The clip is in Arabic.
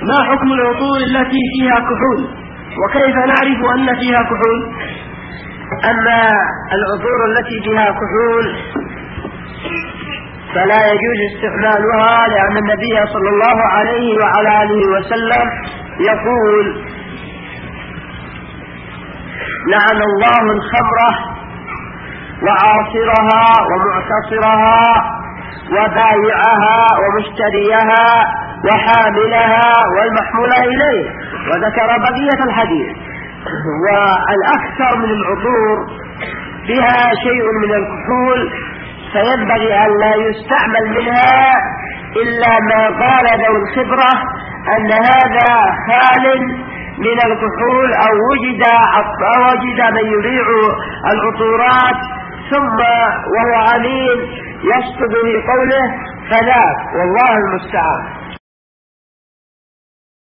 ما حكم العطور التي فيها كحول وكيف نعرف أن فيها كحول؟ أما العطور التي فيها كحول فلا يجوز استعمالها، لأن النبي صلى الله عليه وعلى آله وسلم يقول: لعن الله الخمرة وعاصرها ومعتصرها وبايعها ومشتريها وحاملها والمحمولة إليه، وذكر بقية الحديث. والأكثر من العطور بها شيء من الكحول، فينبغي أن لا يستعمل منها إلا ما قال ذو الخبرة أن هذا خال من الكحول، أو وجد من يبيع العطورات ثم وهو أمين يصدق في قوله، فذاك والله المستعان.